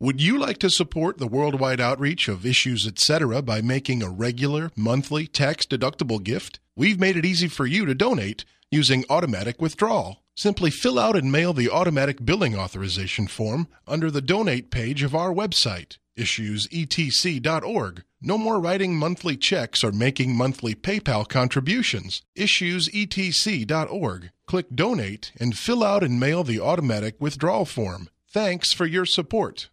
Would you like to support the worldwide outreach of Issues Etc. by making a regular, monthly, tax-deductible gift? We've made it easy for you to donate using automatic withdrawal. Simply fill out and mail the automatic billing authorization form under the donate page of our website, issuesetc.org. No more writing monthly checks or making monthly PayPal contributions. Issuesetc.org. Click Donate and fill out and mail the automatic withdrawal form. Thanks for your support.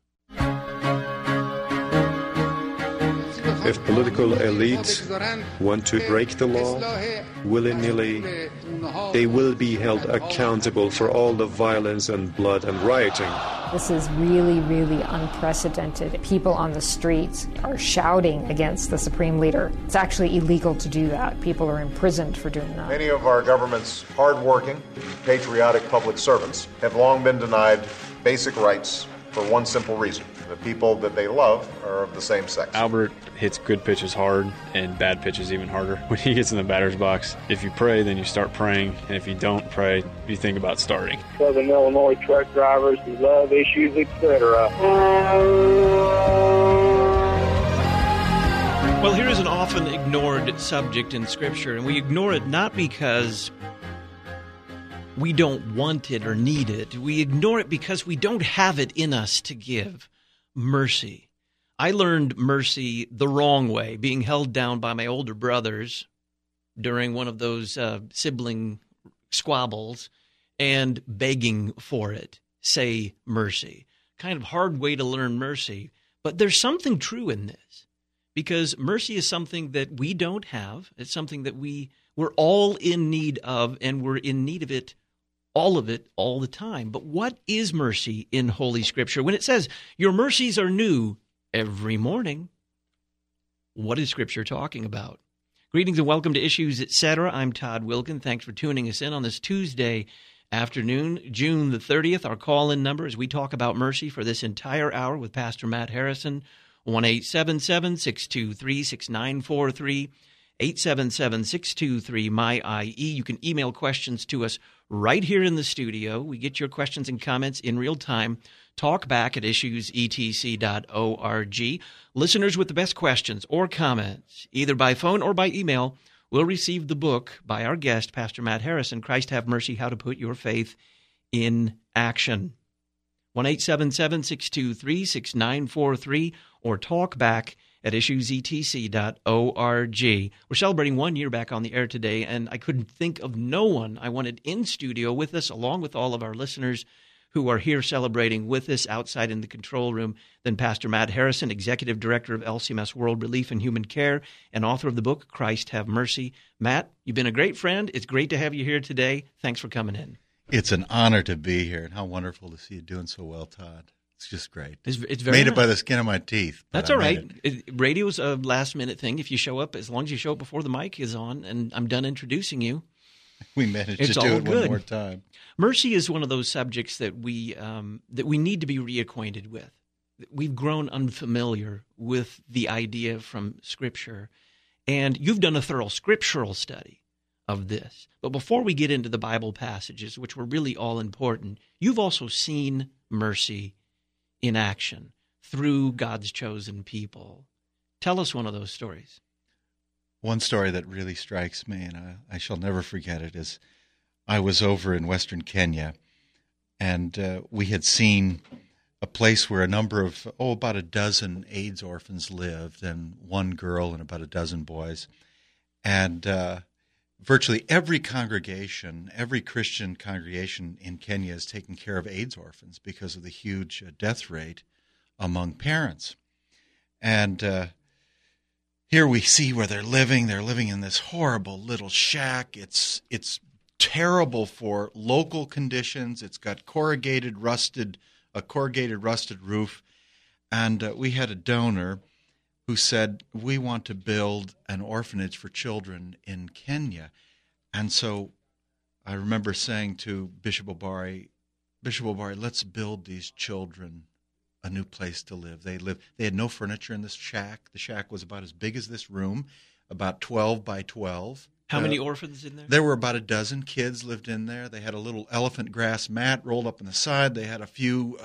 If political elites want to break the law willy-nilly, they will be held accountable for all the violence and blood and rioting. This is really, really unprecedented. People on the streets are shouting against the supreme leader. It's actually illegal to do that. People are imprisoned for doing that. Many of our government's hard-working, patriotic public servants have long been denied basic rights for one simple reason. The people that they love are of the same sex. Albert hits good pitches hard and bad pitches even harder. When he gets in the batter's box, if you pray, then you start praying. And if you don't pray, you think about starting. Southern Illinois truck drivers who love Issues, etc. Well, here is an often ignored subject in Scripture, and we ignore it not because we don't want it or need it. We ignore it because we don't have it in us to give. Mercy. I learned mercy the wrong way, being held down by my older brothers during one of those sibling squabbles and begging for it. Say mercy. Kind of hard way to learn mercy. But there's something true in this, because mercy is something that we don't have. It's something that we're all in need of, and we're in need of it all the time. But what is mercy in Holy Scripture? When it says, your mercies are new every morning, what is Scripture talking about? Greetings and welcome to Issues, Etc. I'm Todd Wilkin. Thanks for tuning us in on this Tuesday afternoon, June the 30th. Our call-in number as we talk about mercy for this entire hour with Pastor Matt Harrison, 1-877-623-6943, 877-623-MY-IE. You can email questions to us right here in the studio. We get your questions and comments in real time. Talk back at issuesetc.org. Listeners with the best questions or comments, either by phone or by email, will receive the book by our guest, Pastor Matt Harrison, Christ Have Mercy, How to Put Your Faith in Action. 1-877-623-6943 or talk back at issuesetc.org. We're celebrating 1 year back on the air today, and I couldn't think of no one I wanted in studio with us, along with all of our listeners who are here celebrating with us outside in the control room, than Pastor Matt Harrison, Executive Director of LCMS World Relief and Human Care, and author of the book, Christ Have Mercy. Matt, you've been a great friend. It's great to have you here today. Thanks for coming in. It's an honor to be here, and how wonderful to see you doing so well, Todd. It's just great. It's very made nice. It by the skin of my teeth. That's all right. Radio's a last-minute thing. If you show up, as long as you show up before the mic is on, and I'm done introducing you, we managed to do it one more time. Mercy is one of those subjects that we need to be reacquainted with. We've grown unfamiliar with the idea from Scripture, and you've done a thorough scriptural study of this. But before we get into the Bible passages, which were really all important, you've also seen mercy in action through God's chosen people. Tell us one of those stories. One story that really strikes me, and I shall never forget it, is I was over in Western Kenya, and we had seen a place where a number of, about a dozen AIDS orphans lived, and one girl and about a dozen boys. And virtually every congregation, every Christian congregation in Kenya is taking care of AIDS orphans because of the huge death rate among parents. And here we see where they're living. They're living in this horrible little shack. It's terrible for local conditions. It's got a corrugated, rusted roof. And we had a donor who said, we want to build an orphanage for children in Kenya. And so I remember saying to Bishop Obari, let's build these children a new place to live. They had no furniture in this shack. The shack was about as big as this room, about 12 by 12. How many orphans in there? There were about a dozen kids lived in there. They had a little elephant grass mat rolled up on the side. They had a few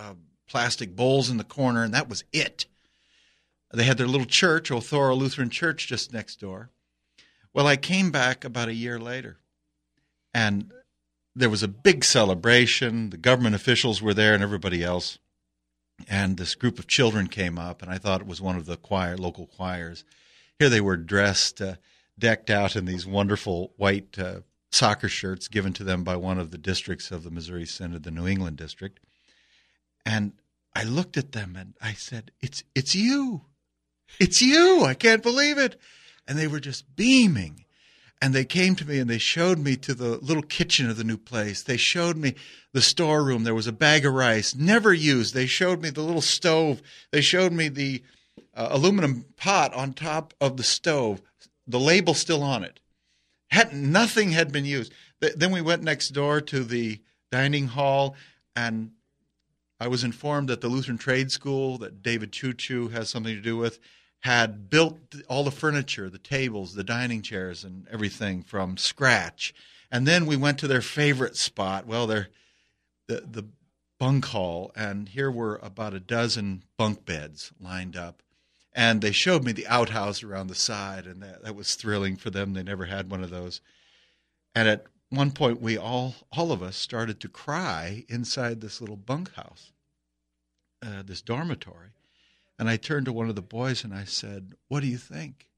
plastic bowls in the corner, and that was it. They had their little church, Othoro Lutheran Church, just next door. Well, I came back about a year later, and there was a big celebration. The government officials were there and everybody else. And this group of children came up, and I thought it was one of the local choirs. Here they were dressed, decked out in these wonderful white soccer shirts given to them by one of the districts of the Missouri Synod, the New England district. And I looked at them and I said, it's you. It's you. I can't believe it. And they were just beaming. And they came to me and they showed me to the little kitchen of the new place. They showed me the storeroom. There was a bag of rice, never used. They showed me the little stove. They showed me the aluminum pot on top of the stove, the label still on it. Nothing had been used. Then we went next door to the dining hall, and I was informed that the Lutheran Trade School that David Choo has something to do with had built all the furniture, the tables, the dining chairs, and everything from scratch. And then we went to their favorite spot, the bunk hall, and here were about a dozen bunk beds lined up. And they showed me the outhouse around the side, and that was thrilling for them. They never had one of those. And at one point, we all of us started to cry inside this little bunkhouse, this dormitory. And I turned to one of the boys and I said, "What do you think?"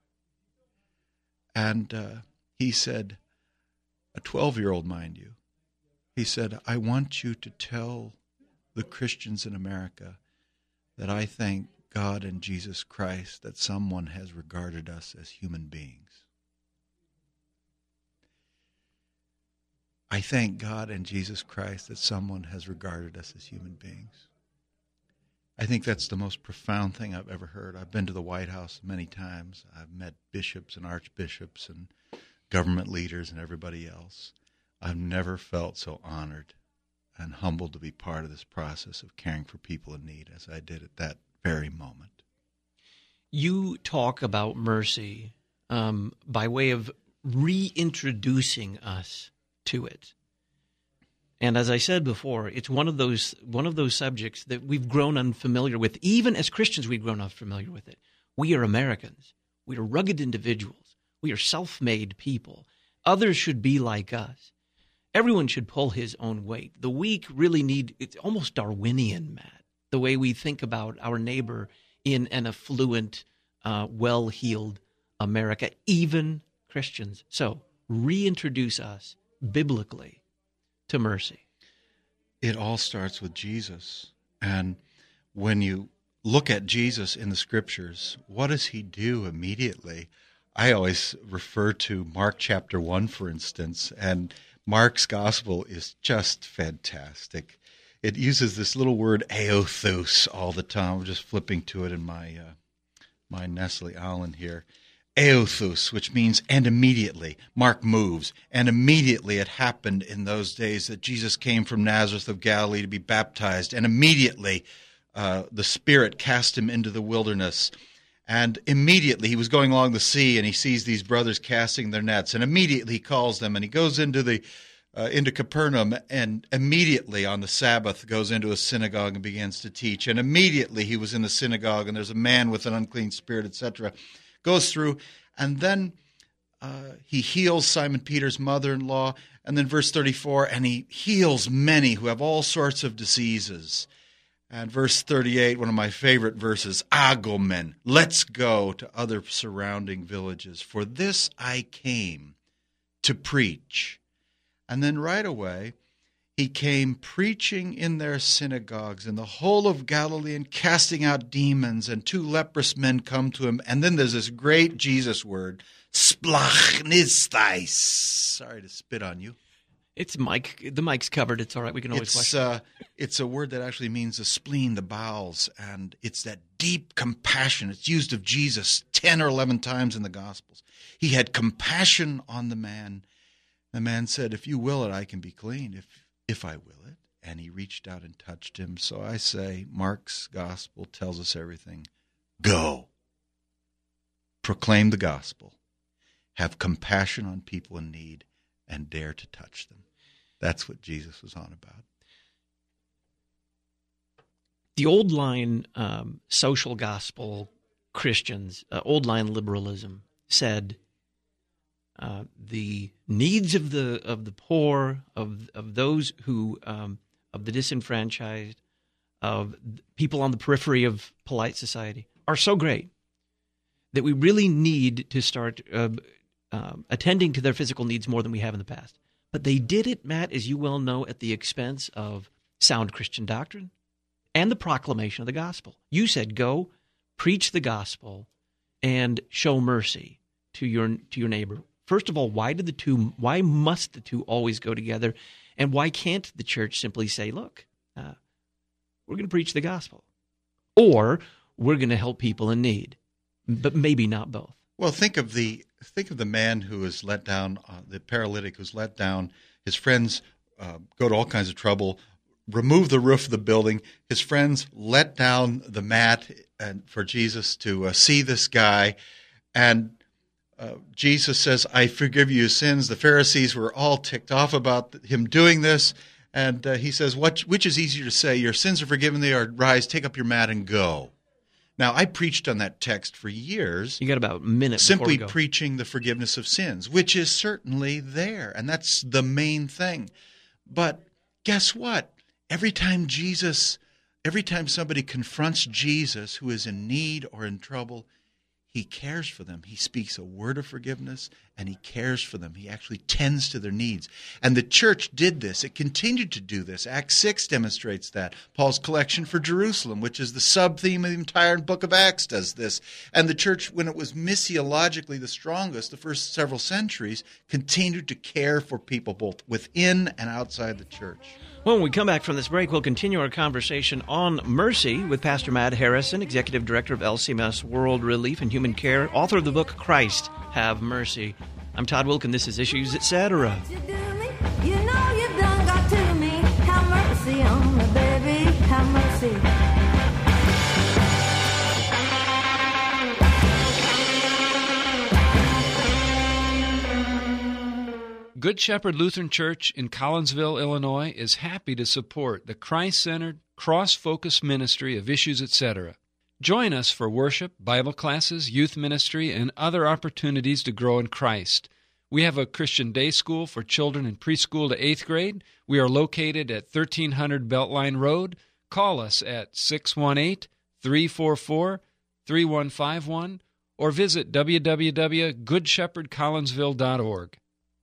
And he said, a 12-year-old, mind you, he said, "I want you to tell the Christians in America that I thank God and Jesus Christ that someone has regarded us as human beings. I thank God and Jesus Christ that someone has regarded us as human beings." I think that's the most profound thing I've ever heard. I've been to the White House many times. I've met bishops and archbishops and government leaders and everybody else. I've never felt so honored and humbled to be part of this process of caring for people in need as I did at that very moment. You talk about mercy by way of reintroducing us to it. And as I said before, it's one of those subjects that we've grown unfamiliar with. Even as Christians, we've grown unfamiliar with it. We are Americans. We are rugged individuals. We are self-made people. Others should be like us. Everyone should pull his own weight. The weak really it's almost Darwinian, Matt, the way we think about our neighbor in an affluent, well-heeled America, even Christians. So reintroduce us biblically to mercy. It all starts with Jesus. And when you look at Jesus in the Scriptures, what does he do immediately? I always refer to Mark chapter 1, for instance, and Mark's gospel is just fantastic. It uses this little word eothos all the time. I'm just flipping to it in my Nestle Aland here. Eothos, which means and immediately. Mark moves. And immediately it happened in those days that Jesus came from Nazareth of Galilee to be baptized. And immediately the Spirit cast him into the wilderness. And immediately he was going along the sea and he sees these brothers casting their nets. And immediately he calls them and he goes into Capernaum, and immediately on the Sabbath goes into a synagogue and begins to teach. And immediately he was in the synagogue and there's a man with an unclean spirit, etc., goes through, and then he heals Simon Peter's mother-in-law, and then verse 34, and he heals many who have all sorts of diseases. And verse 38, one of my favorite verses, Agomen, let's go to other surrounding villages. For this I came to preach. And then right away, he came preaching in their synagogues in the whole of Galilee and casting out demons, and 2 leprous men come to him. And then there's this great Jesus word, splachnistais. Sorry to spit on you. It's Mike. The mic's covered. It's all right. We can always watch. It's a word that actually means the spleen, the bowels, and it's that deep compassion. It's used of Jesus 10 or 11 times in the Gospels. He had compassion on the man. The man said, "If you will it, I can be clean. If I will it." And he reached out and touched him. So I say, Mark's gospel tells us everything. Go. Proclaim the gospel. Have compassion on people in need and dare to touch them. That's what Jesus was on about. The old line social gospel Christians, old line liberalism said the needs of the poor, of those who of the disenfranchised, of people on the periphery of polite society are so great that we really need to start attending to their physical needs more than we have in the past. But they did it, Matt, as you well know, at the expense of sound Christian doctrine and the proclamation of the gospel. You said, go preach the gospel and show mercy to your neighbor. First of all, why must the two always go together? And why can't the church simply say, look, we're going to preach the gospel, or we're going to help people in need, but maybe not both? Well, think of the man who was let down, the paralytic who's let down. His friends go to all kinds of trouble, remove the roof of the building. His friends let down the mat for Jesus to see this guy, and Jesus says, "I forgive you your sins." The Pharisees were all ticked off about him doing this, and he says, "Which is easier to say? Your sins are forgiven thee, or rise, take up your mat and go." Now, I preached on that text for years. You got about a minute simply before we go. Preaching the forgiveness of sins, which is certainly there, and that's the main thing. But guess what? Every time somebody confronts Jesus who is in need or in trouble, he cares for them. He speaks a word of forgiveness, and he cares for them. He actually tends to their needs. And the church did this. It continued to do this. Acts 6 demonstrates that. Paul's collection for Jerusalem, which is the sub-theme of the entire book of Acts, does this. And the church, when it was missiologically the strongest, the first several centuries, continued to care for people both within and outside the church. Well, when we come back from this break, we'll continue our conversation on mercy with Pastor Matt Harrison, Executive Director of LCMS World Relief and Human Care, author of the book Christ, Have Mercy. I'm Todd Wilkin. This is Issues, Etc. You know you done got to me. Have mercy on me, baby. Have mercy. Good Shepherd Lutheran Church in Collinsville, Illinois, is happy to support the Christ-centered, cross-focused ministry of Issues, Etc. Join us for worship, Bible classes, youth ministry, and other opportunities to grow in Christ. We have a Christian day school for children in preschool to 8th grade. We are located at 1300 Beltline Road. Call us at 618-344-3151 or visit www.goodshepherdcollinsville.org.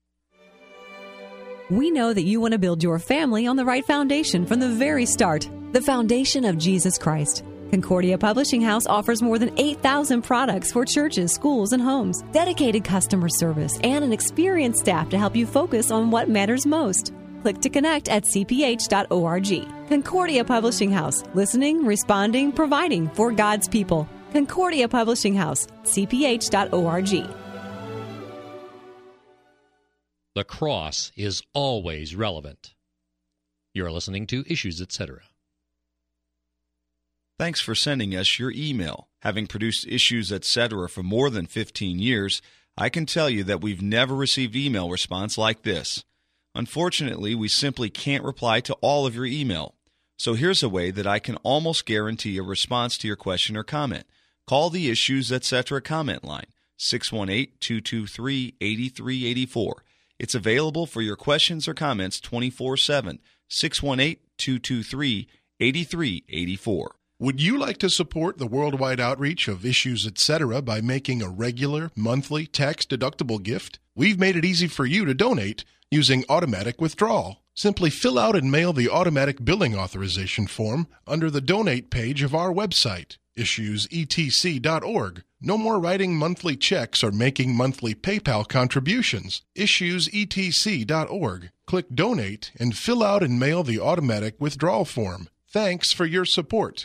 We know that you want to build your family on the right foundation from the very start, the foundation of Jesus Christ. Concordia Publishing House offers more than 8,000 products for churches, schools, and homes, dedicated customer service, and an experienced staff to help you focus on what matters most. Click to connect at cph.org. Concordia Publishing House, listening, responding, providing for God's people. Concordia Publishing House, cph.org. The cross is always relevant. You're listening to Issues, Etc. Thanks for sending us your email. Having produced Issues, Etc. for more than 15 years, I can tell you that we've never received email response like this. Unfortunately, we simply can't reply to all of your email. So here's a way that I can almost guarantee a response to your question or comment. Call the Issues, Etc. comment line, 618-223-8384. It's available for your questions or comments 24/7, 618-223-8384. Would you like to support the worldwide outreach of Issues, Etc. by making a regular, monthly, tax-deductible gift? We've made it easy for you to donate using automatic withdrawal. Simply fill out and mail the automatic billing authorization form under the donate page of our website, issuesetc.org. No more writing monthly checks or making monthly PayPal contributions. Issuesetc.org. Click Donate and fill out and mail the automatic withdrawal form. Thanks for your support.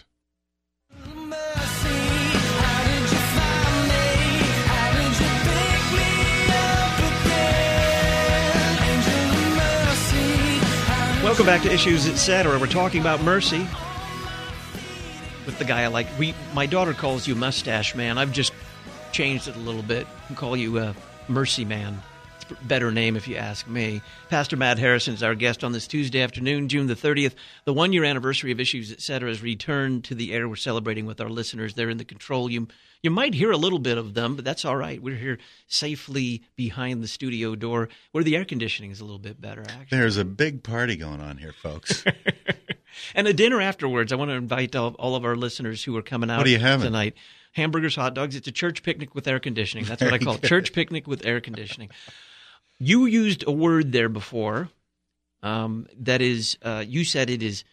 Welcome back to Issues, Etc. We're talking about mercy with the guy I like. My daughter calls you Mustache Man. I've just changed it a little bit and call you Mercy Man. better name if you ask me. Pastor Matt Harrison is our guest on this Tuesday afternoon, June the 30th. The one-year anniversary of Issues, Etc. has returned to the air. We're celebrating with our listeners. They're in the control. You might hear a little bit of them, but that's all right. We're here safely behind the studio door where the air conditioning is a little bit better, actually. There's a big party going on here, folks. And a dinner afterwards. I want to invite all of our listeners who are coming out What are you having? tonight. Hamburgers, hot dogs. It's a church picnic with air conditioning. That's what I call it. Church picnic with air conditioning. You used a word there before. That is, you said it is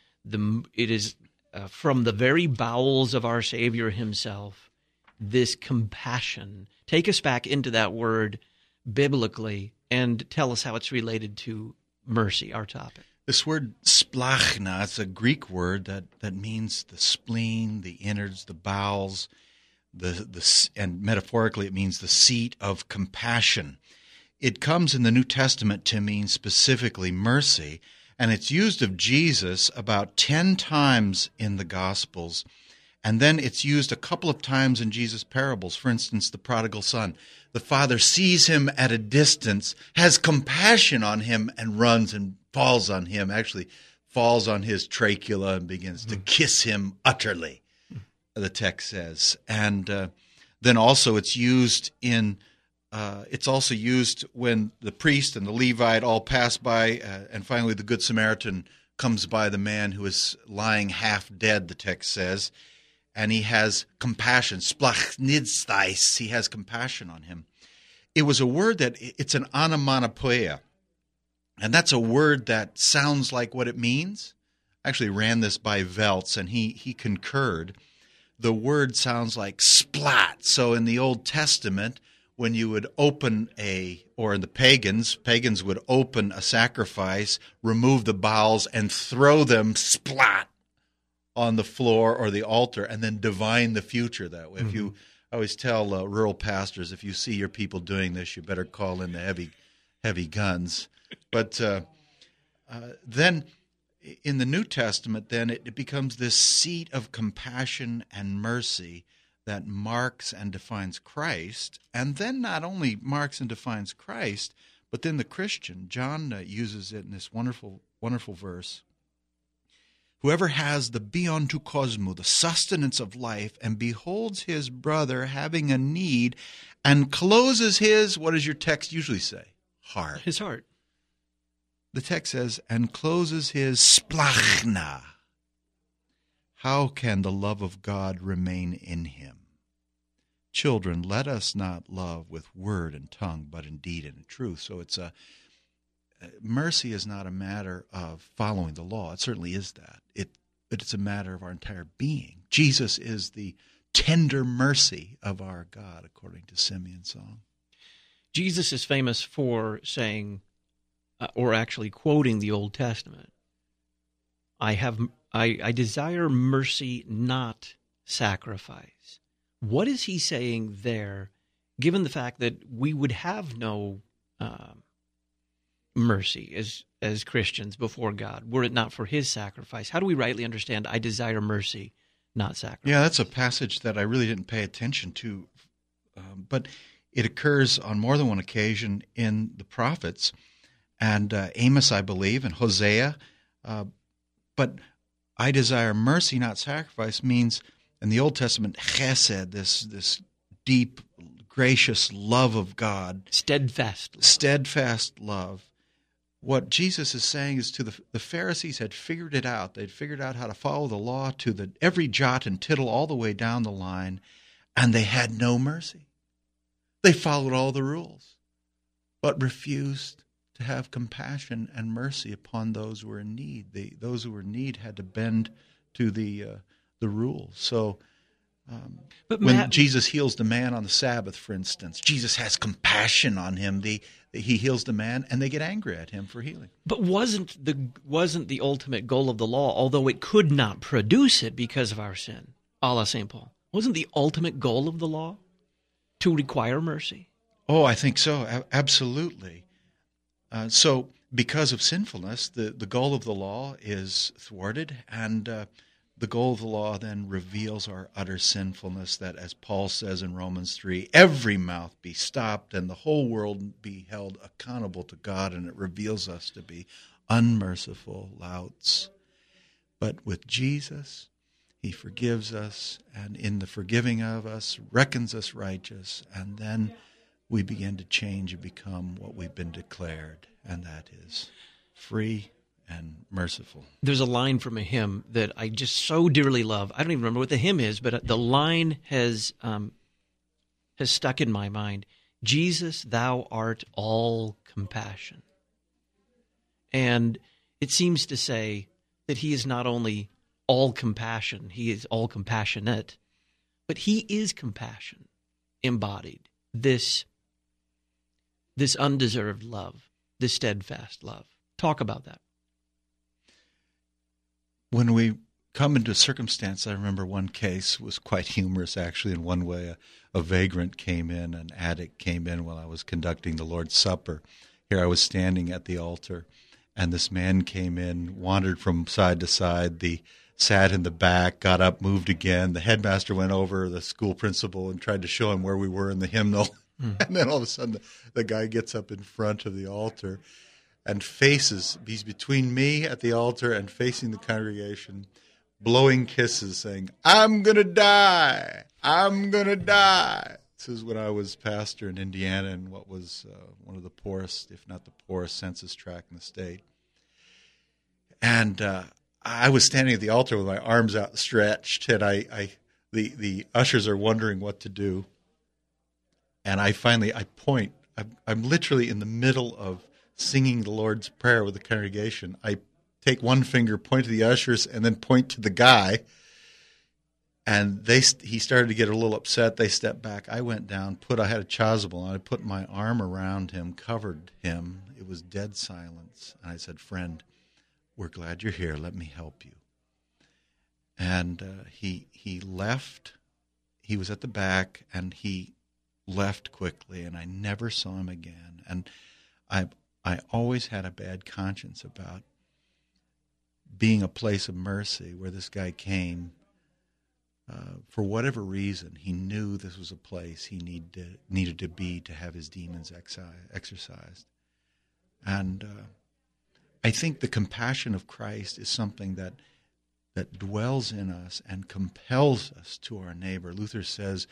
from the very bowels of our Savior himself. This compassion. Take us back into that word biblically and tell us how it's related to mercy, our topic. This word splachna, it's a Greek word that means the spleen, the innards, the bowels. And metaphorically it means the seat of compassion. It comes in the New Testament to mean specifically mercy, and it's used of Jesus about 10 times in the Gospels, and then it's used a couple of times in Jesus' parables. For instance, the prodigal son. The father sees him at a distance, has compassion on him, and runs and falls on him, actually falls on his trachea and begins to kiss him utterly. The text says, and then also it's used it's also used when the priest and the Levite all pass by, and finally the Good Samaritan comes by the man who is lying half dead. The text says, and he has compassion, splachnidstais. He has compassion on him. It was a word it's an onomatopoeia, and that's a word that sounds like what it means. I actually ran this by Veltz, and he concurred. The word sounds like splat. So in the Old Testament, when you would open or in the pagans would open a sacrifice, remove the bowels, and throw them splat on the floor or the altar, and then divine the future that way. Mm-hmm. I always tell rural pastors, if you see your people doing this, you better call in the heavy guns. But then in the New Testament, then it becomes this seat of compassion and mercy that marks and defines Christ, and then not only marks and defines Christ, but then the Christian. John uses it in this wonderful, wonderful verse. Whoever has the bion tu cosmo, the sustenance of life, and beholds his brother having a need, and closes his, what does your text usually say? Heart. His heart. The text says, and closes his splachna. How can the love of God remain in him? Children, let us not love with word and tongue, but in deed and in truth. So mercy is not a matter of following the law. It certainly is that. But it's a matter of our entire being. Jesus is the tender mercy of our God, according to Simeon's song. Jesus is famous for saying, or actually quoting the Old Testament, I desire mercy, not sacrifice. What is he saying there, given the fact that we would have no mercy as Christians before God, were it not for his sacrifice? How do we rightly understand, I desire mercy, not sacrifice? Yeah, that's a passage that I really didn't pay attention to, but it occurs on more than one occasion in the prophets, and Amos, I believe, and Hosea. But I desire mercy, not sacrifice, means in the Old Testament, chesed, this deep, gracious love of God. Steadfast love. What Jesus is saying is to the Pharisees had figured it out. They'd figured out how to follow the law to every jot and tittle all the way down the line, and they had no mercy. They followed all the rules, but refused to have compassion and mercy upon those who were in need. Those who were in need had to bend to the rules. So when Jesus heals the man on the Sabbath, for instance, Jesus has compassion on him. He heals the man, and they get angry at him for healing. But wasn't the ultimate goal of the law, although it could not produce it because of our sin, a la St. Paul, wasn't the ultimate goal of the law to require mercy? Oh, I think so. Absolutely. So because of sinfulness, the goal of the law is thwarted, and the goal of the law then reveals our utter sinfulness, that, as Paul says in Romans 3, every mouth be stopped and the whole world be held accountable to God, and it reveals us to be unmerciful louts. But with Jesus, he forgives us, and in the forgiving of us, reckons us righteous, and then we begin to change and become what we've been declared, and that is free and merciful. There's a line from a hymn that I just so dearly love. I don't even remember what the hymn is, but the line has stuck in my mind. Jesus, thou art all compassion. And it seems to say that he is not only all compassion, he is all compassionate, but he is compassion embodied. This undeserved love, this steadfast love. Talk about that. When we come into a circumstance, I remember one case was quite humorous, actually, in one way. A vagrant came in, an addict came in while I was conducting the Lord's Supper. Here I was standing at the altar, and this man came in, wandered from side to side, sat in the back, got up, moved again. The headmaster went over, the school principal, and tried to show him where we were in the hymnal. And then all of a sudden, the guy gets up in front of the altar and he's between me at the altar and facing the congregation, blowing kisses, saying, "I'm going to die. I'm going to die." This is when I was pastor in Indiana in what was one of the poorest, if not the poorest, census tract in the state. And I was standing at the altar with my arms outstretched, and the ushers are wondering what to do. And I point. I'm literally in the middle of singing the Lord's Prayer with the congregation. I take one finger, point to the ushers, and then point to the guy. And he started to get a little upset. They stepped back. I went down, I had a chasuble, and I put my arm around him, covered him. It was dead silence. And I said, "Friend, we're glad you're here. Let me help you." And he left. He was at the back, and he left quickly, and I never saw him again. And I always had a bad conscience about being a place of mercy where this guy came. For whatever reason, he knew this was a place he needed to be to have his demons exorcised. And I think the compassion of Christ is something that dwells in us and compels us to our neighbor. Luther says,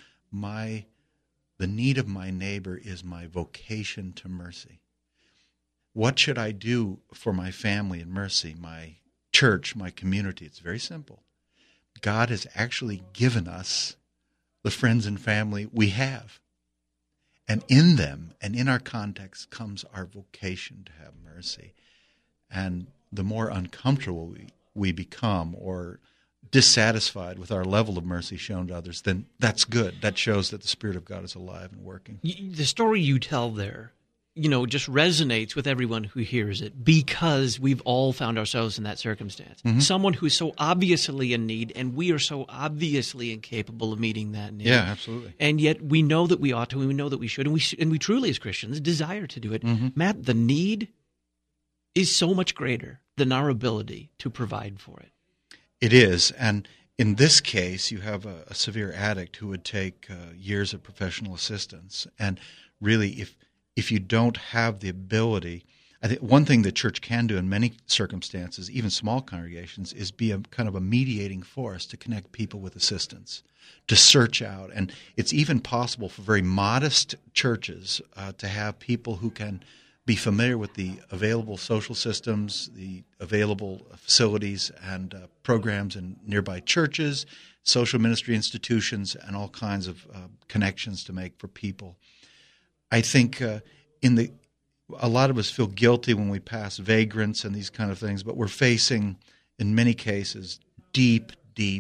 the need of my neighbor is my vocation to mercy. What should I do for my family in mercy, my church, my community? It's very simple. God has actually given us the friends and family we have. And in them and in our context comes our vocation to have mercy. And the more uncomfortable we become or dissatisfied with our level of mercy shown to others, then that's good. That shows that the Spirit of God is alive and working. The story you tell there, just resonates with everyone who hears it because we've all found ourselves in that circumstance. Mm-hmm. Someone who's so obviously in need, and we are so obviously incapable of meeting that need. Yeah, absolutely. And yet we know that we ought to, and we know that we should, and we truly as Christians desire to do it. Mm-hmm. Matt, the need is so much greater than our ability to provide for it. It is, and in this case, you have a severe addict who would take years of professional assistance. And really, if you don't have the ability, I think one thing the church can do in many circumstances, even small congregations, is be a kind of a mediating force to connect people with assistance, to search out. And it's even possible for very modest churches to have people who can be familiar with the available social systems, the available facilities and programs in nearby churches, social ministry institutions, and all kinds of connections to make for people. I think a lot of us feel guilty when we pass vagrants and these kind of things, but we're facing, in many cases, deep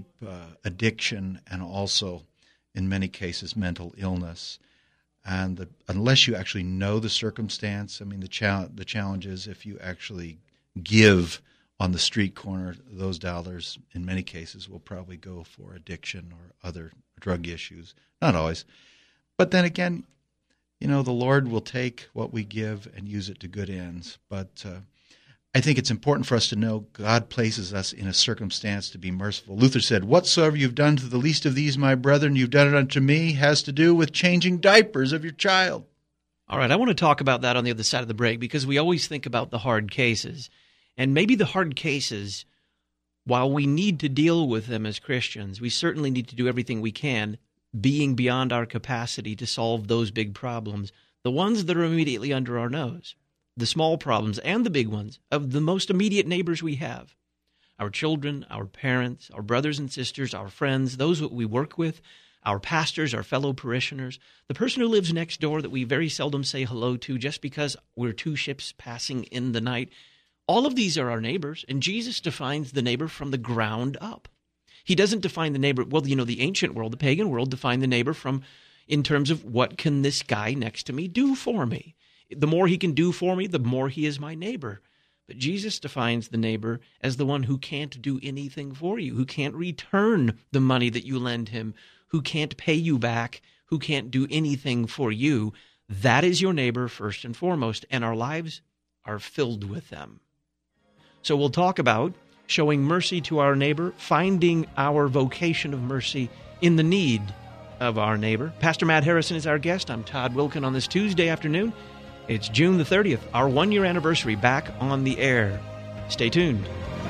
addiction and also, in many cases, mental illness. And unless you actually know the circumstance, I mean, the challenge is if you actually give on the street corner, those dollars, in many cases, will probably go for addiction or other drug issues. Not always. But then again, the Lord will take what we give and use it to good ends. But I think it's important for us to know God places us in a circumstance to be merciful. Luther said, "Whatsoever you've done to the least of these, my brethren, you've done it unto me," has to do with changing diapers of your child. All right, I want to talk about that on the other side of the break, because we always think about the hard cases. And maybe the hard cases, while we need to deal with them as Christians, we certainly need to do everything we can, being beyond our capacity to solve those big problems, the ones that are immediately under our nose, the small problems and the big ones of the most immediate neighbors we have, our children, our parents, our brothers and sisters, our friends, those that we work with, our pastors, our fellow parishioners, the person who lives next door that we very seldom say hello to just because we're two ships passing in the night. All of these are our neighbors, and Jesus defines the neighbor from the ground up. He doesn't define the neighbor, well, the ancient world, the pagan world, defined the neighbor in terms of what can this guy next to me do for me. The more he can do for me, the more he is my neighbor. But Jesus defines the neighbor as the one who can't do anything for you, who can't return the money that you lend him, who can't pay you back, who can't do anything for you. That is your neighbor first and foremost, and our lives are filled with them. So we'll talk about showing mercy to our neighbor, finding our vocation of mercy in the need of our neighbor. Pastor Matt Harrison is our guest. I'm Todd Wilken on this Tuesday afternoon. It's June the 30th, our one-year anniversary back on the air. Stay tuned.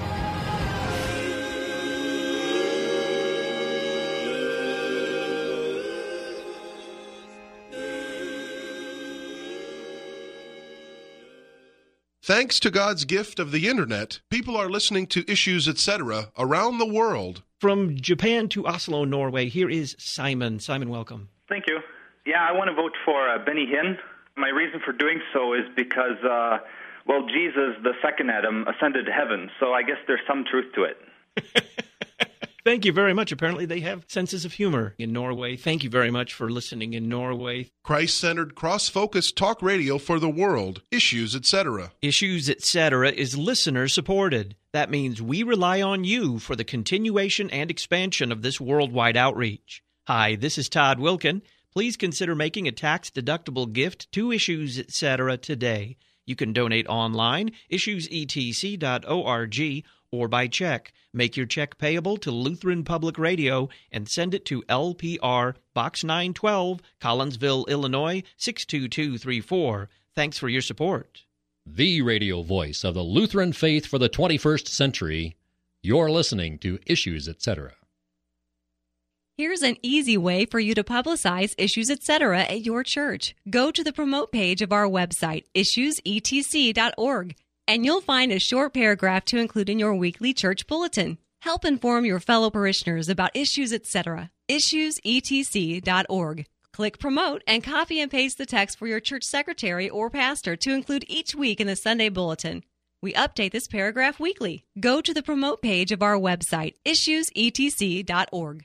Thanks to God's gift of the Internet, people are listening to Issues, Etc. around the world. From Japan to Oslo, Norway, here is Simon. Simon, welcome. Thank you. Yeah, I want to vote for Benny Hinn. My reason for doing so is because, Jesus, the second Adam, ascended to heaven, so I guess there's some truth to it. Thank you very much. Apparently they have senses of humor in Norway. Thank you very much for listening in Norway. Christ-centered, cross-focused talk radio for the world. Issues, Etc. Issues, Etc. is listener-supported. That means we rely on you for the continuation and expansion of this worldwide outreach. Hi, this is Todd Wilken. Please consider making a tax-deductible gift to Issues, Etc. today. You can donate online, issuesetc.org, or by check. Make your check payable to Lutheran Public Radio and send it to LPR Box 912, Collinsville, Illinois, 62234. Thanks for your support. The radio voice of the Lutheran faith for the 21st century. You're listening to Issues, Etc. Here's an easy way for you to publicize Issues, Etc. at your church. Go to the promote page of our website, issuesetc.org. and you'll find a short paragraph to include in your weekly church bulletin. Help inform your fellow parishioners about Issues, Etc. issuesetc.org. Click Promote and copy and paste the text for your church secretary or pastor to include each week in the Sunday bulletin. We update this paragraph weekly. Go to the Promote page of our website, issuesetc.org.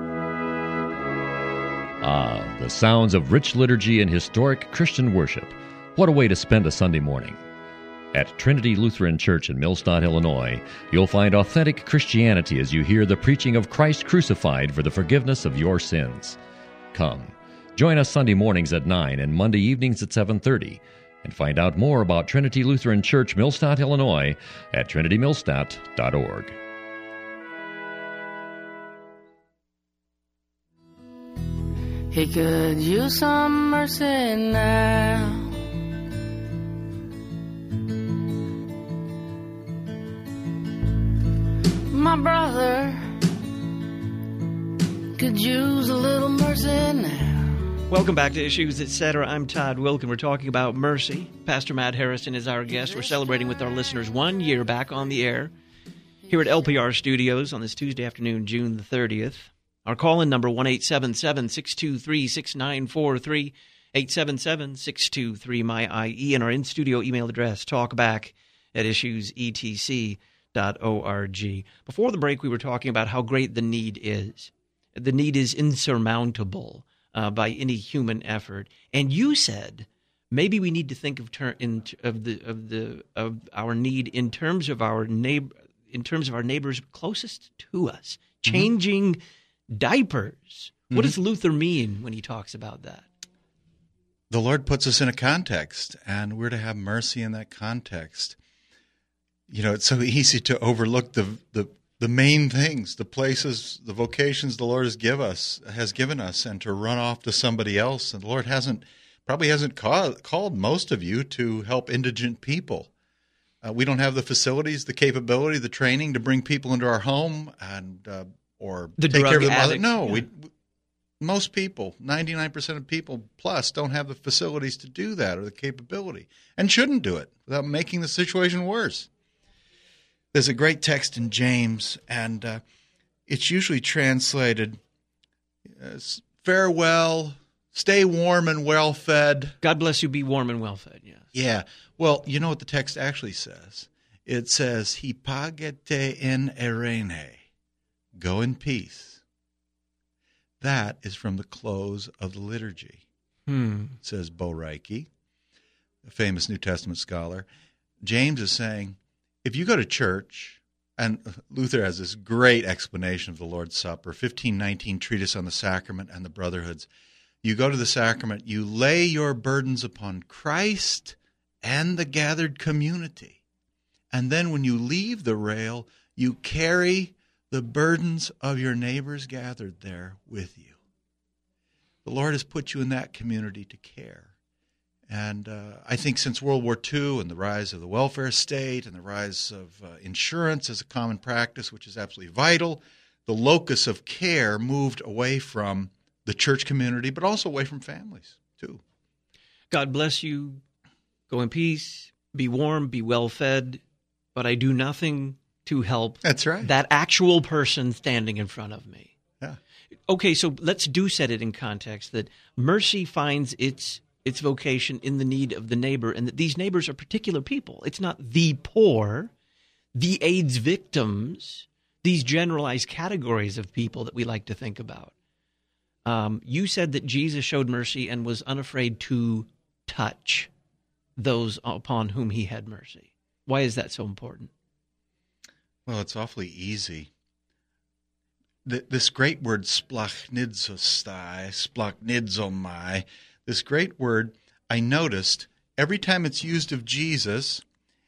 Ah, the sounds of rich liturgy and historic Christian worship. What a way to spend a Sunday morning. At Trinity Lutheran Church in Millstadt, Illinois, you'll find authentic Christianity as you hear the preaching of Christ crucified for the forgiveness of your sins. Come, join us Sunday mornings at 9 and Monday evenings at 7:30, and find out more about Trinity Lutheran Church, Millstadt, Illinois at trinitymillstadt.org. He could use some mercy now. My brother could use a little mercy now. Welcome back to Issues, Etc. I'm Todd Wilken. We're talking about mercy. Pastor Matt Harrison is our guest. We're celebrating with our listeners 1 year back on the air here at LPR Studios on this Tuesday afternoon, June the 30th. Our call-in number, 1-877-623-6943, 877-623-MY-IE, and our in-studio email address, talkback@issuesetc.org. Before the break, we were talking about how great the need is. The need is insurmountable by any human effort. And you said maybe we need to think of our need in terms of our neighbors closest to us, changing diapers. What does Luther mean when he talks about that? The Lord puts us in a context, and we're to have mercy in that context. it's so easy to overlook the main things, the places, the vocations the Lord has given us, and to run off to somebody else. And the Lord probably hasn't called most of you to help indigent people. We don't have the facilities, the capability, the training to bring people into our home and or the take drug care of them. addict. No, most people, 99% of people plus, don't have the facilities to do that or the capability, and shouldn't do it without making the situation worse. There's a great text in James, and it's usually translated as farewell, stay warm and well fed. God bless you, be warm and well fed, yes. Yeah. Well, you know what the text actually says? It says, Hypagete in eirene, go in peace. That is from the close of the liturgy. Says Bo Reiki, a famous New Testament scholar. James is saying, if you go to church, and Luther has this great explanation of the Lord's Supper, 1519 treatise on the sacrament and the brotherhoods. You go to the sacrament, you lay your burdens upon Christ and the gathered community. And then when you leave the rail, you carry the burdens of your neighbors gathered there with you. The Lord has put you in that community to care. And I think since World War II and the rise of the welfare state and the rise of insurance as a common practice, which is absolutely vital, the locus of care moved away from the church community, but also away from families, too. God bless you. Go in peace. Be warm. Be well fed. But I do nothing to help that actual person standing in front of me. Yeah. Okay, so let's set it in context that mercy finds its vocation in the need of the neighbor, and that these neighbors are particular people. It's not the poor, the AIDS victims, these generalized categories of people that we like to think about. You said that Jesus showed mercy and was unafraid to touch those upon whom he had mercy. Why is that so important? Well, it's awfully easy. This great word, splachnidzostai, splachnidzomai, this great word, I noticed, every time it's used of Jesus,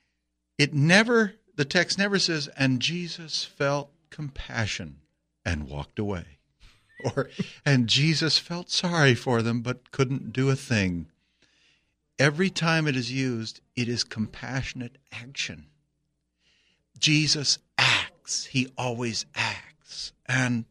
the text never says, and Jesus felt compassion and walked away. Or, and Jesus felt sorry for them but couldn't do a thing. Every time it is used, it is compassionate action. Jesus acts. He always acts. And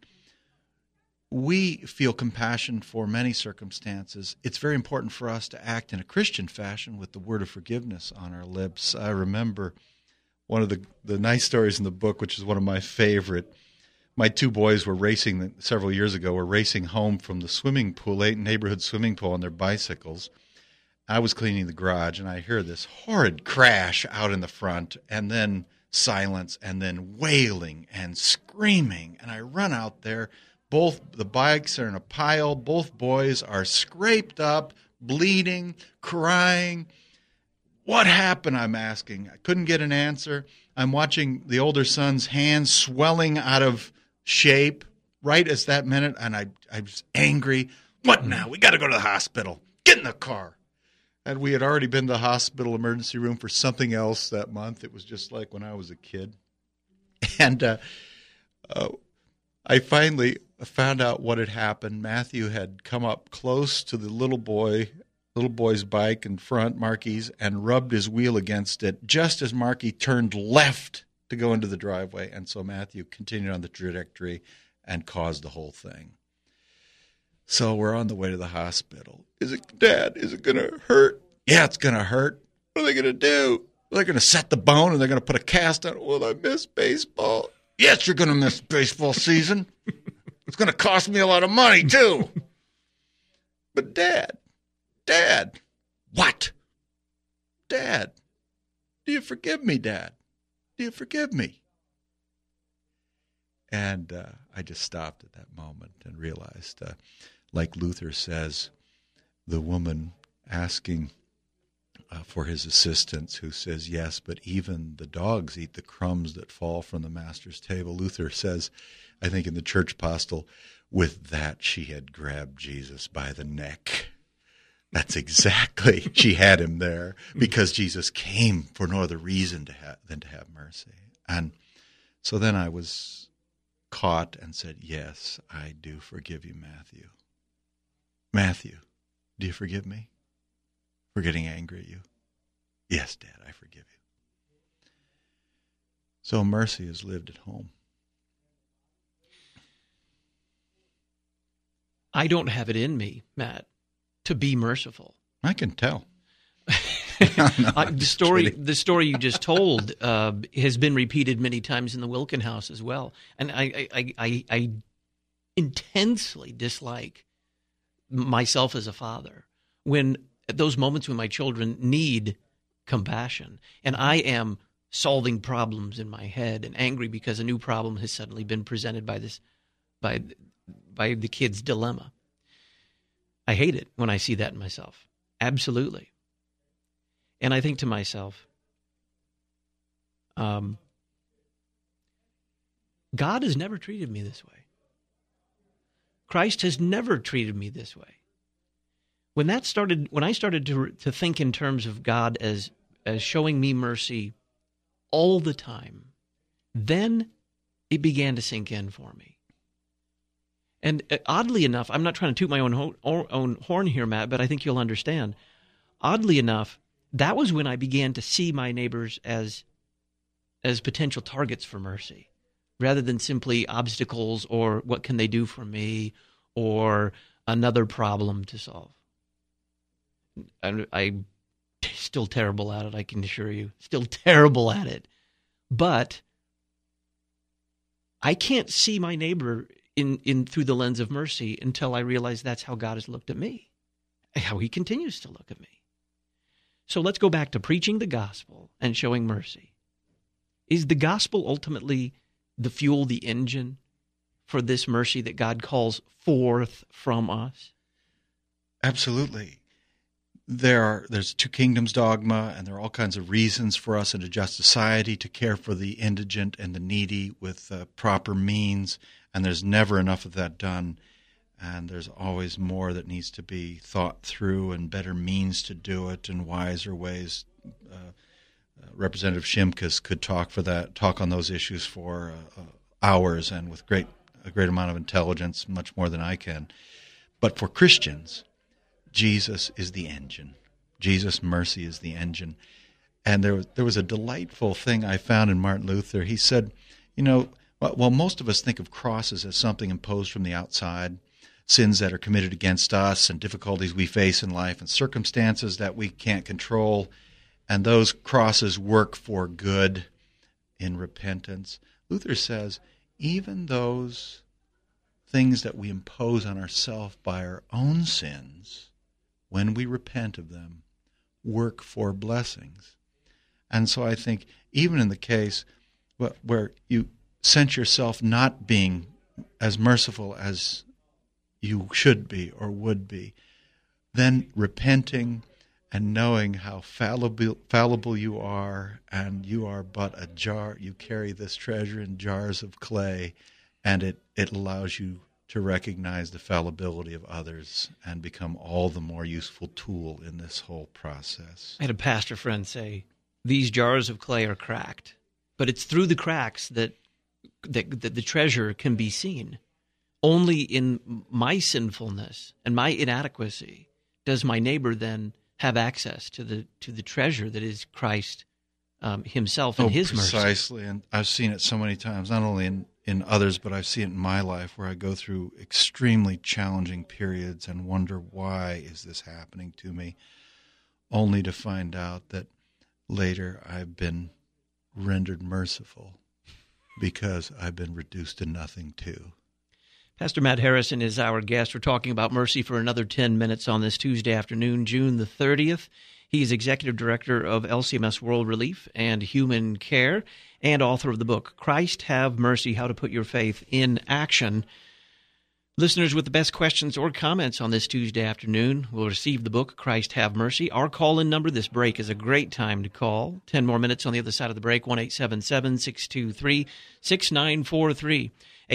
we feel compassion for many circumstances. It's very important for us to act in a Christian fashion with the word of forgiveness on our lips. I remember one of the nice stories in the book, which is one of my favorite. My two boys were racing several years ago, were racing home from the swimming pool, neighborhood swimming pool on their bicycles. I was cleaning the garage, and I hear this horrid crash out in the front, and then silence, and then wailing and screaming. And I run out there. Both the bikes are in a pile. Both boys are scraped up, bleeding, crying. What happened, I'm asking. I couldn't get an answer. I'm watching the older son's hands swelling out of shape right at that minute, and I was angry. What now? We got to go to the hospital. Get in the car. And we had already been to the hospital emergency room for something else that month. It was just like when I was a kid. And I finally found out what had happened. Matthew had come up close to the little boy's bike in front, Marky's, and rubbed his wheel against it just as Marky turned left to go into the driveway. And so Matthew continued on the trajectory and caused the whole thing. So we're on the way to the hospital. Dad, is it going to hurt? Yeah, it's going to hurt. What are they going to do? They're going to set the bone and they're going to put a cast on it. Will I miss baseball? Yes, you're going to miss baseball season. It's going to cost me a lot of money, too. But Dad. What? Dad, do you forgive me, Dad? Do you forgive me? And I just stopped at that moment and realized, like Luther says, the woman asking for his assistance who says, yes, but even the dogs eat the crumbs that fall from the master's table. Luther says, I think in the Church Postil, with that she had grabbed Jesus by the neck. That's exactly. She had him there because Jesus came for no other reason than to have mercy. And so then I was caught and said, yes, I do forgive you, Matthew. Matthew, do you forgive me for getting angry at you? Yes, Dad, I forgive you. So mercy is lived at home. I don't have it in me, Matt, to be merciful. I can tell. The story you just told has been repeated many times in the Wilkin house as well, and I intensely dislike myself as a father when at those moments when my children need compassion, and I am solving problems in my head and angry because a new problem has suddenly been presented by the kid's dilemma. I hate it when I see that in myself. Absolutely. And I think to myself, God has never treated me this way. Christ has never treated me this way. When I started to think in terms of God as showing me mercy all the time, then it began to sink in for me. And oddly enough, I'm not trying to toot my own horn here, Matt, but I think you'll understand. Oddly enough, that was when I began to see my neighbors as potential targets for mercy, rather than simply obstacles or what can they do for me or another problem to solve. I'm still terrible at it, I can assure you. Still terrible at it. But I can't see my neighbor in through the lens of mercy until I realize that's how God has looked at me, how he continues to look at me. So let's go back to preaching the gospel and showing mercy. Is the gospel ultimately the fuel, the engine for this mercy that God calls forth from us? Absolutely. There's two kingdoms dogma, and there are all kinds of reasons for us in a just society to care for the indigent and the needy with proper means, and there's never enough of that done. And there's always more that needs to be thought through and better means to do it and wiser ways. Representative Shimkus could talk on those issues for hours and with a great amount of intelligence, much more than I can. But for Christians, Jesus is the engine. Jesus' mercy is the engine. And there was a delightful thing I found in Martin Luther. He said, while most of us think of crosses as something imposed from the outside, sins that are committed against us and difficulties we face in life and circumstances that we can't control, and those crosses work for good in repentance. Luther says, even those things that we impose on ourselves by our own sins, when we repent of them, work for blessings. And so I think even in the case where you sense yourself not being as merciful as you should be or would be, then repenting and knowing how fallible you are, and you are but a jar. You carry this treasure in jars of clay, and it allows you to recognize the fallibility of others and become all the more useful tool in this whole process. I had a pastor friend say, these jars of clay are cracked, but it's through the cracks that the treasure can be seen. Only in my sinfulness and my inadequacy does my neighbor then have access to the treasure that is Christ himself and his mercy. Precisely, and I've seen it so many times, not only in others, but I've seen it in my life where I go through extremely challenging periods and wonder, why is this happening to me? Only to find out that later I've been rendered merciful because I've been reduced to nothing too. Pastor Matt Harrison is our guest. We're talking about mercy for another 10 minutes on this Tuesday afternoon, June the 30th. He's Executive Director of LCMS World Relief and Human Care and author of the book, Christ Have Mercy, How to Put Your Faith in Action. Listeners with the best questions or comments on this Tuesday afternoon will receive the book, Christ Have Mercy. Our call-in number, this break is a great time to call. 10 more minutes on the other side of the break, 1-877-623-6943.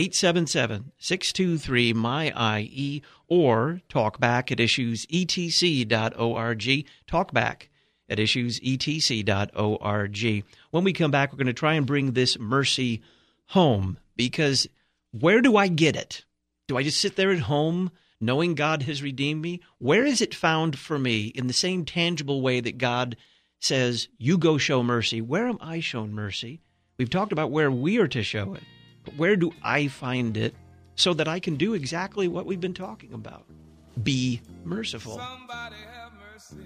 877-623-MY-IE, or talk back at issuesetc.org. Talk back at issuesetc.org. When we come back, we're going to try and bring this mercy home, because where do I get it? Do I just sit there at home knowing God has redeemed me? Where is it found for me in the same tangible way that God says, you go show mercy? Where am I shown mercy? We've talked about where we are to show it, but where do I find it so that I can do exactly what we've been talking about? Be merciful. Somebody have mercy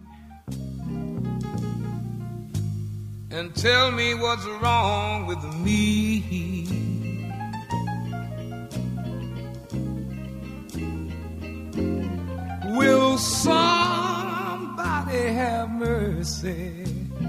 and tell me what's wrong with me. Will somebody have mercy?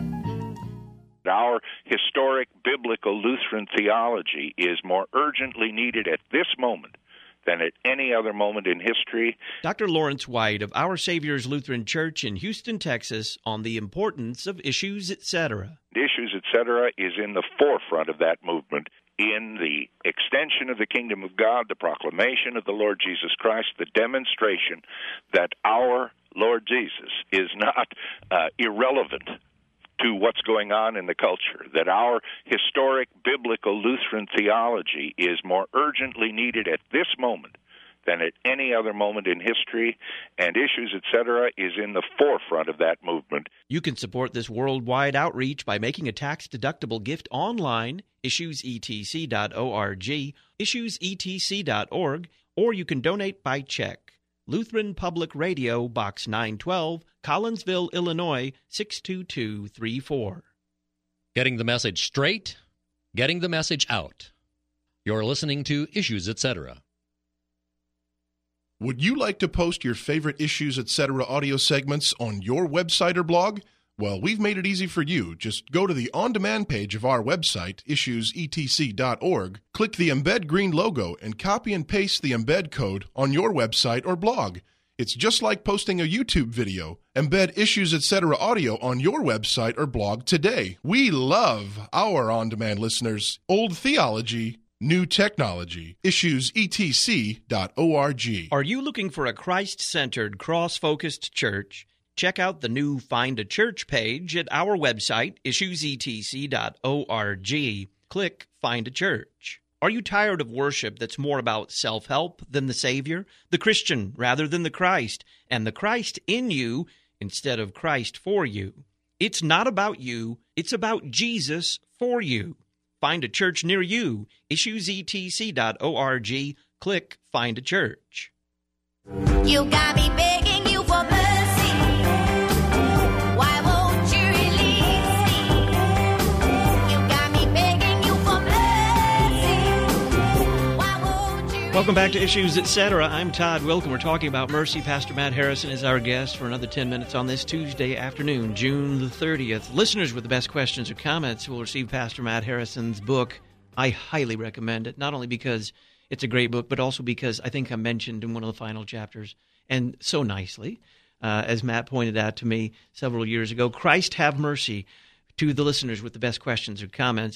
Our historic biblical Lutheran theology is more urgently needed at this moment than at any other moment in history. Dr. Lawrence White of Our Savior's Lutheran Church in Houston, Texas, on the importance of Issues, Etc. Issues, Etc. is in the forefront of that movement, in the extension of the kingdom of God, the proclamation of the Lord Jesus Christ, the demonstration that our Lord Jesus is not irrelevant to what's going on in the culture, that our historic biblical Lutheran theology is more urgently needed at this moment than at any other moment in history, and Issues, Etc. is in the forefront of that movement. You can support this worldwide outreach by making a tax-deductible gift online, issuesetc.org, issuesetc.org, or you can donate by check. Lutheran Public Radio, Box 912, Collinsville, Illinois, 62234. Getting the message straight, getting the message out. You're listening to Issues, Etc. Would you like to post your favorite Issues, Etc. audio segments on your website or blog? Well, we've made it easy for you. Just go to the on-demand page of our website, issuesetc.org, click the embed green logo, and copy and paste the embed code on your website or blog. It's just like posting a YouTube video. Embed Issues, Etc. audio on your website or blog today. We love our on-demand listeners. Old theology, new technology. issuesetc.org. Are you looking for a Christ-centered, cross-focused church? Check out the new Find a Church page at our website, issuesetc.org. Click Find a Church. Are you tired of worship that's more about self-help than the Savior, the Christian rather than the Christ, and the Christ in you instead of Christ for you? It's not about you, it's about Jesus for you. Find a church near you, issuesetc.org. Click Find a Church. You got me begging you for mercy. Why won't you release me? You got me begging you for mercy. Why won't you? Welcome back to Issues, Etc. I'm Todd Wilken. We're talking about mercy. Pastor Matt Harrison is our guest for another 10 minutes on this Tuesday afternoon, June the 30th. Listeners with the best questions or comments will receive Pastor Matt Harrison's book. I highly recommend it, not only because it's a great book, but also because I think I mentioned in one of the final chapters, and so nicely, as Matt pointed out to me several years ago, Christ have mercy to the listeners with the best questions or comments,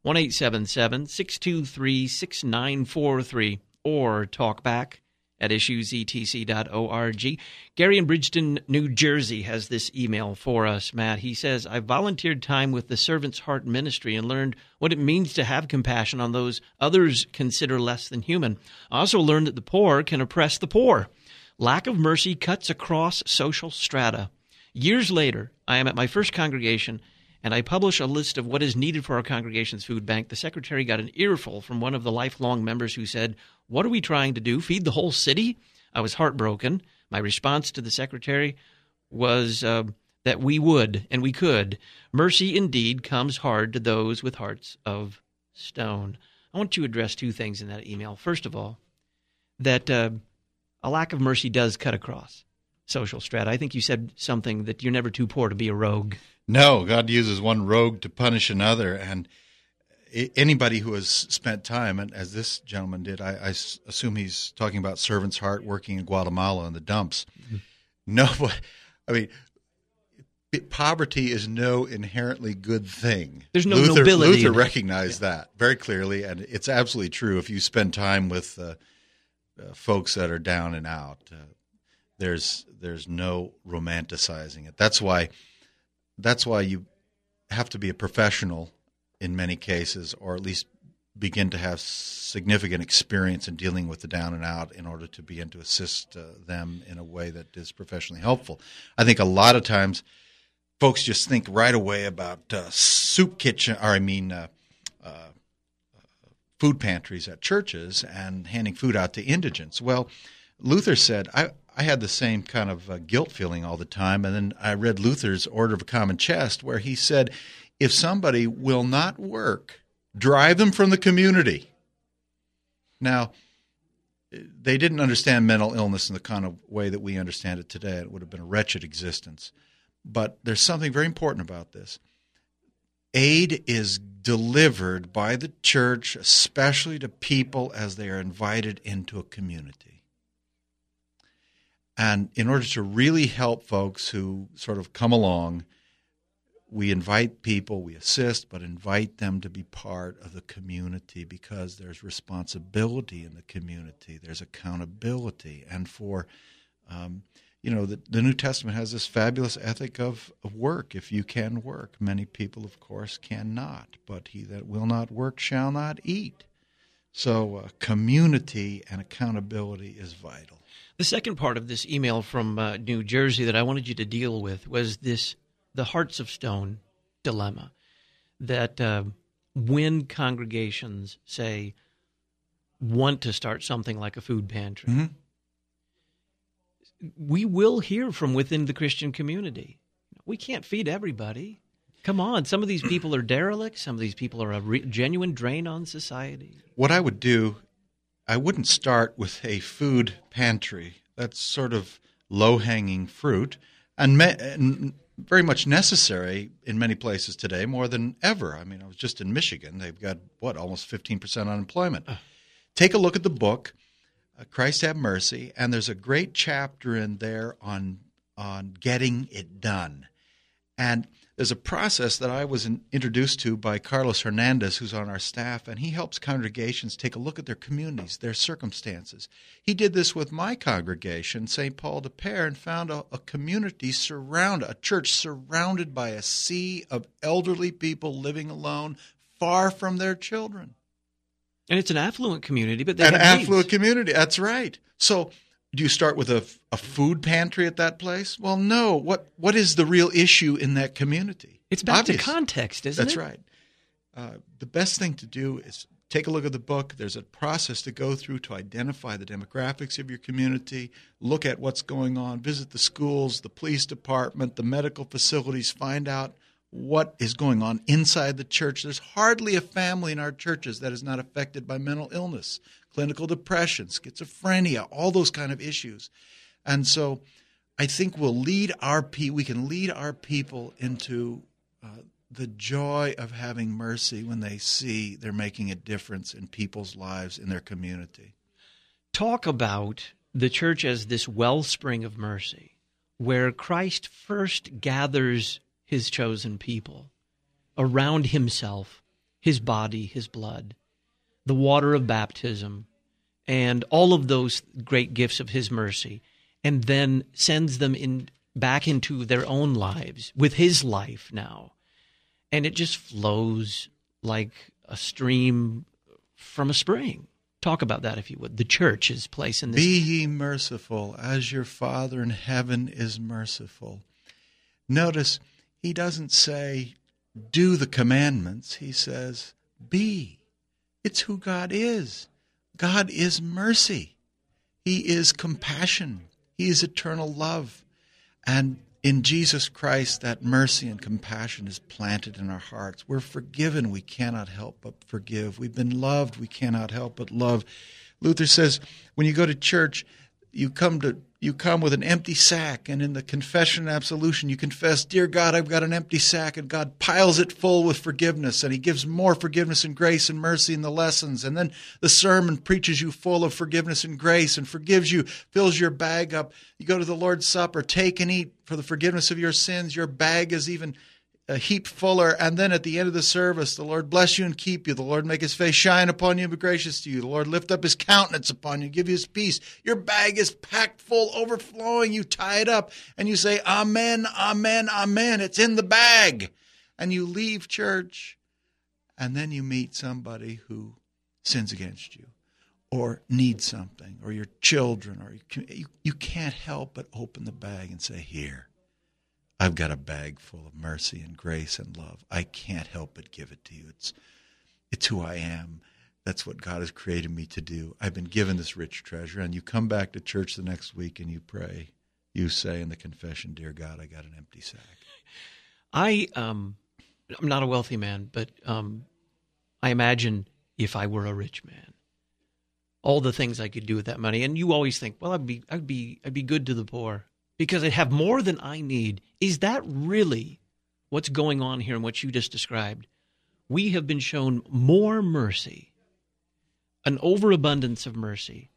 1-877-623-6943, or talk back at issuesetc.org. Gary in Bridgeton, New Jersey has this email for us, Matt. He says, I volunteered time with the Servant's Heart Ministry and learned what it means to have compassion on those others consider less than human. I also learned that the poor can oppress the poor. Lack of mercy cuts across social strata. Years later, I am at my first congregation, and I publish a list of what is needed for our congregation's food bank. The secretary got an earful from one of the lifelong members who said, "What are we trying to do, feed the whole city?" I was heartbroken. My response to the secretary was that we would and we could. Mercy indeed comes hard to those with hearts of stone. I want to address two things in that email. First of all, that a lack of mercy does cut across social strata. I think you said something that you're never too poor to be a rogue. No, God uses one rogue to punish another, and anybody who has spent time, and as this gentleman did, I assume he's talking about servant's heart working in Guatemala in the dumps. Mm-hmm. No, I mean, poverty is no inherently good thing. There's no nobility. Luther recognized that very clearly, and it's absolutely true. If you spend time with folks that are down and out, there's no romanticizing it. That's why you have to be a professional in many cases, or at least begin to have significant experience in dealing with the down and out in order to begin to assist them in a way that is professionally helpful. I think a lot of times folks just think right away about soup kitchen, food pantries at churches and handing food out to indigents. Well, Luther said, I had the same kind of guilt feeling all the time, and then I read Luther's Order of a Common Chest, where he said, if somebody will not work, drive them from the community. Now, they didn't understand mental illness in the kind of way that we understand it today. It would have been a wretched existence. But there's something very important about this. Aid is delivered by the church, especially to people as they are invited into a community. And in order to really help folks who sort of come along, we invite people, we assist, but invite them to be part of the community, because there's responsibility in the community. There's accountability. And for, the New Testament has this fabulous ethic of work. If you can work, many people, of course, cannot. But he that will not work shall not eat. So community and accountability is vital. The second part of this email from New Jersey that I wanted you to deal with was the hearts of stone dilemma, that when congregations, say, want to start something like a food pantry, mm-hmm. we will hear from within the Christian community. We can't feed everybody. Come on, some of these people are derelict. Some of these people are a genuine drain on society. What I would do, I wouldn't start with a food pantry. That's sort of low-hanging fruit, and very much necessary in many places today, more than ever. I mean, I was just in Michigan. They've got, almost 15% unemployment. Take a look at the book, Christ Have Mercy, and there's a great chapter in there on getting it done. And there's a process that I was introduced to by Carlos Hernandez, who's on our staff, and he helps congregations take a look at their communities, their circumstances. He did this with my congregation, St. Paul de Pere, and found a community a church surrounded by a sea of elderly people living alone, far from their children. And it's an affluent community, but community, that's right. So do you start with a food pantry at that place? Well, no. What is the real issue in that community? It's back to context, isn't it? That's right. The best thing to do is take a look at the book. There's a process to go through to identify the demographics of your community, look at what's going on, visit the schools, the police department, the medical facilities, find out what is going on inside the church. There's hardly a family in our churches that is not affected by mental illness, clinical depression, schizophrenia, all those kind of issues. And so I think we can lead our people into the joy of having mercy when they see they're making a difference in people's lives in their community. Talk about the church as this wellspring of mercy, where Christ first gathers his chosen people around himself, his body, his blood, the water of baptism, and all of those great gifts of his mercy, and then sends them back into their own lives with his life now. And it just flows like a stream from a spring. Talk about that, if you would. The church's place in this. Be ye merciful as your Father in heaven is merciful. Notice, he doesn't say, do the commandments. He says, be. It's who God is. God is mercy. He is compassion. He is eternal love. And in Jesus Christ, that mercy and compassion is planted in our hearts. We're forgiven. We cannot help but forgive. We've been loved. We cannot help but love. Luther says, when you go to church, you come with an empty sack, and in the confession and absolution you confess, "Dear God, I've got an empty sack," and God piles it full with forgiveness, and he gives more forgiveness and grace and mercy in the lessons, and then the sermon preaches you full of forgiveness and grace and forgives you, fills your bag up. You go to the Lord's Supper, take and eat for the forgiveness of your sins. Your bag is even a heap fuller, and then at the end of the service, the Lord bless you and keep you. The Lord make his face shine upon you and be gracious to you. The Lord lift up his countenance upon you and give you his peace. Your bag is packed full, overflowing. You tie it up and you say, "Amen, amen, amen." It's in the bag. And you leave church, and then you meet somebody who sins against you or needs something, or your children, or you can't help but open the bag and say, "Here, I've got a bag full of mercy and grace and love. I can't help but give it to you. It's who I am. That's what God has created me to do. I've been given this rich treasure." And you come back to church the next week and you pray. You say in the confession, "Dear God, I got an empty sack." I'm not a wealthy man, but I imagine if I were a rich man, all the things I could do with that money. And you always think, well, I'd be good to the poor, because I have more than I need. Is that really what's going on here in what you just described? We have been shown more mercy, an overabundance of mercy,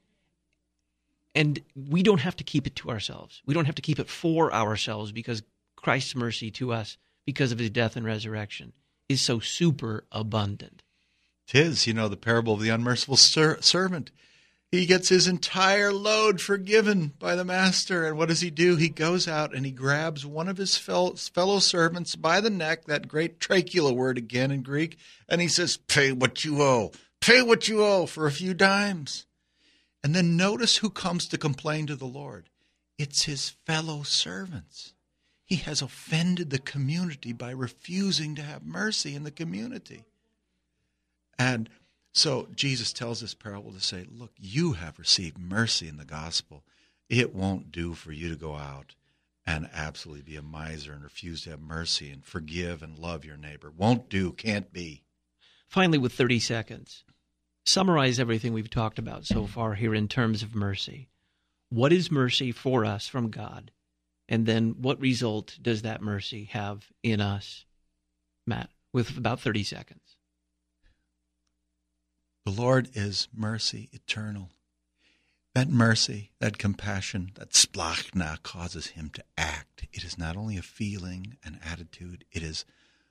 and we don't have to keep it to ourselves. We don't have to keep it for ourselves, because Christ's mercy to us, because of his death and resurrection, is so super abundant. 'Tis, the parable of the unmerciful servant. He gets his entire load forgiven by the master. And what does he do? He goes out and he grabs one of his fellow servants by the neck, that great trachea word again in Greek, and he says, "Pay what you owe. Pay what you owe," for a few dimes. And then notice who comes to complain to the Lord. It's his fellow servants. He has offended the community by refusing to have mercy in the community. And so Jesus tells this parable to say, look, you have received mercy in the gospel. It won't do for you to go out and absolutely be a miser and refuse to have mercy and forgive and love your neighbor. Won't do, can't be. Finally, with 30 seconds, summarize everything we've talked about so far here in terms of mercy. What is mercy for us from God? And then what result does that mercy have in us? Matt, with about 30 seconds. The Lord is mercy eternal. That mercy, that compassion, that splachna causes him to act. It is not only a feeling, an attitude, it is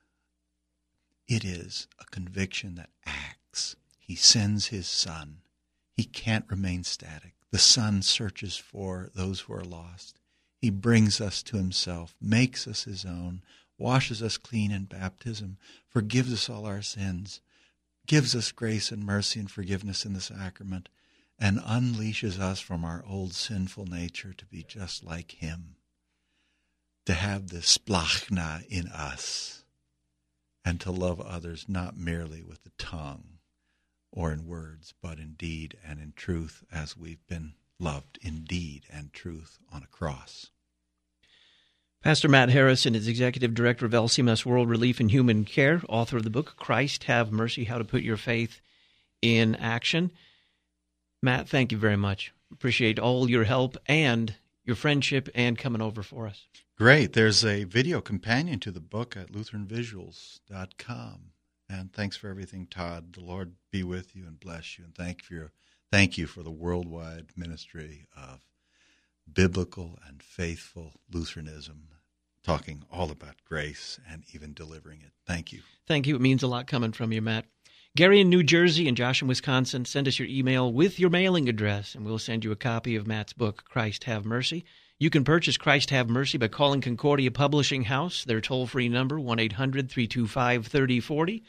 a conviction that acts. He sends his Son. He can't remain static. The Son searches for those who are lost. He brings us to himself, makes us his own, washes us clean in baptism, forgives us all our sins, gives us grace and mercy and forgiveness in the sacrament, and unleashes us from our old sinful nature to be just like him, to have this splachna in us, and to love others not merely with the tongue or in words, but in deed and in truth, as we've been loved in deed and truth on a cross. Pastor Matt Harrison is Executive Director of LCMS World Relief and Human Care, author of the book, Christ Have Mercy, How to Put Your Faith in Action. Matt, thank you very much. Appreciate all your help and your friendship and coming over for us. Great. There's a video companion to the book at LutheranVisuals.com. And thanks for everything, Todd. The Lord be with you and bless you. And thank you for the worldwide ministry of biblical and faithful Lutheranism, talking all about grace and even delivering it. Thank you. Thank you. It means a lot coming from you, Matt. Gary in New Jersey and Josh in Wisconsin, send us your email with your mailing address, and we'll send you a copy of Matt's book, Christ Have Mercy. You can purchase Christ Have Mercy by calling Concordia Publishing House. Their toll-free number, 1-800-325-3040,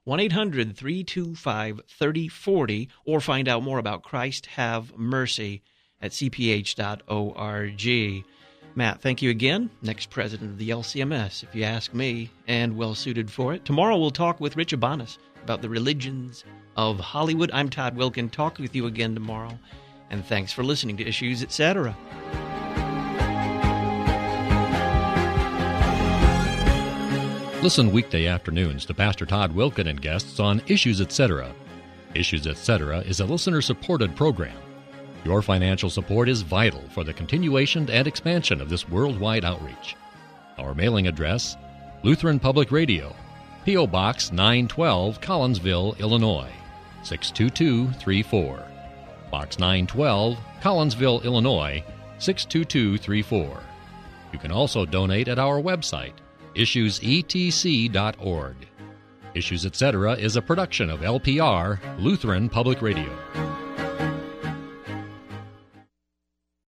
1-800-325-3040, or find out more about Christ Have Mercy at cph.org. Matt, thank you again. Next president of the LCMS, if you ask me, and well-suited for it. Tomorrow we'll talk with Rich Abanis about the religions of Hollywood. I'm Todd Wilkin. Talk with you again tomorrow. And thanks for listening to Issues, Etc. Listen weekday afternoons to Pastor Todd Wilkin and guests on Issues, Etc. Issues, Etc. is a listener-supported program. Your financial support is vital for the continuation and expansion of this worldwide outreach. Our mailing address, Lutheran Public Radio, P.O. Box 912, Collinsville, Illinois, 62234. Box 912, Collinsville, Illinois, 62234. You can also donate at our website, issuesetc.org. Issues Etc. is a production of LPR, Lutheran Public Radio.